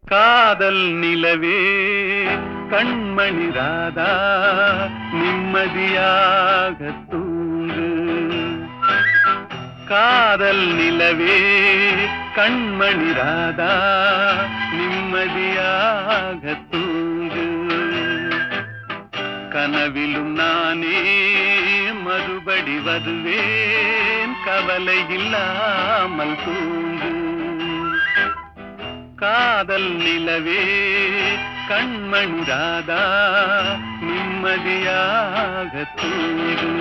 காதல் நிலவே கண்மணி ராதா நிம்மதியாக தூங்கு. காதல் நிலவே கண்மணி ராதா நிம்மதியாக தூங்கு. கனவிலும் நானே மறுபடி வருவேன், கவலை இல்லாமல் தூங்கு. காதல் நிலவே கண்மணி ராதா நிம்மதியாக தூங்கு.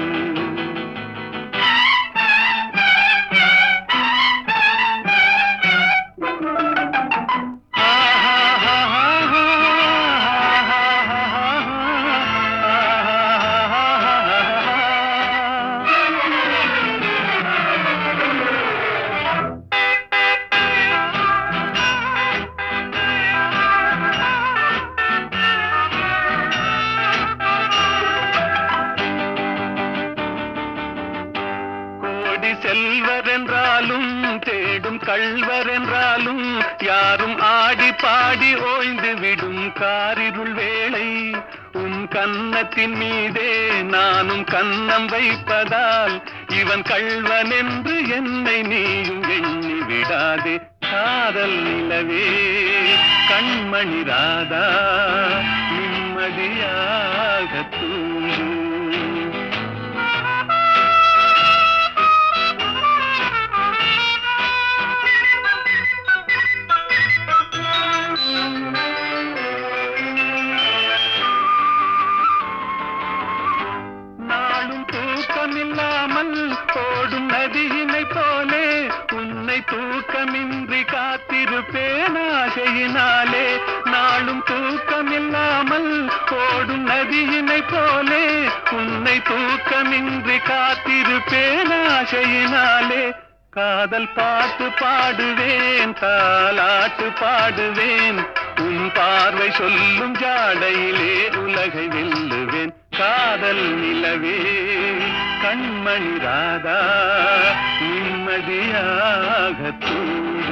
செல்வர் என்றாலும் தேடும் கள்வர் என்றாலும் யாரும் ஆடி பாடி ஓய்ந்து விடும் காரிருள் வேளை. உன் கன்னத்தின் மீதே நானும் கன்னம் வைப்பதால் இவன் கள்வன் என்று என்னை நீயும் எண்ணி விடாதே. காதல் நிலவே கண்மணி ராதா நிம்மதியாக தூங்கு. தூக்கமில்லாமல் ஓடும் நதியினை போலே உன்னை தூக்கமின்றி காத்திருப்பேன் ஆசையினாலே. நாளும் தூக்கமில்லாமல் ஓடும் நதியினை போலே உன்னை தூக்கமின்றி காத்திருப்பேன் ஆசையினாலே. காதல் பாட்டு பாடுவேன், தாலாட்டு பாடுவேன், உன் பார்வை சொல்லும் ஜாடையிலே உலகை வெல்லுவேன். காதல் நிலவே கண்மணி ராதா நிம்மதியாக தூங்கு.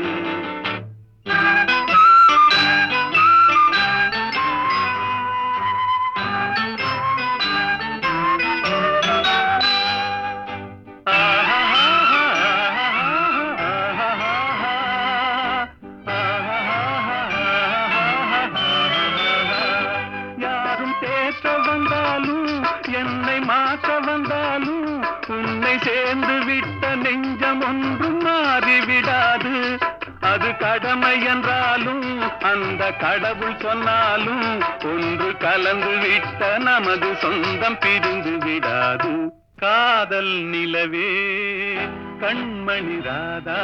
வந்தாலும் என்னை மாற்ற வந்தாலும் உன்னை சேர்ந்து விட்ட நெஞ்சம் ஒன்றும் மாறிவிடாது. அது கடமை என்றாலும் அந்த கடவுள் சொன்னாலும் ஒன்று கலந்து விட்ட நமது சொந்தம் பிரிந்து விடாது. காதல் நிலவே கண்மணி ராதா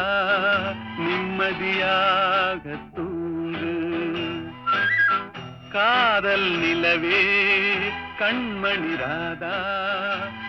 நிம்மதியாக தூங்கு. காதல் நிலவே கண்மணி ராதா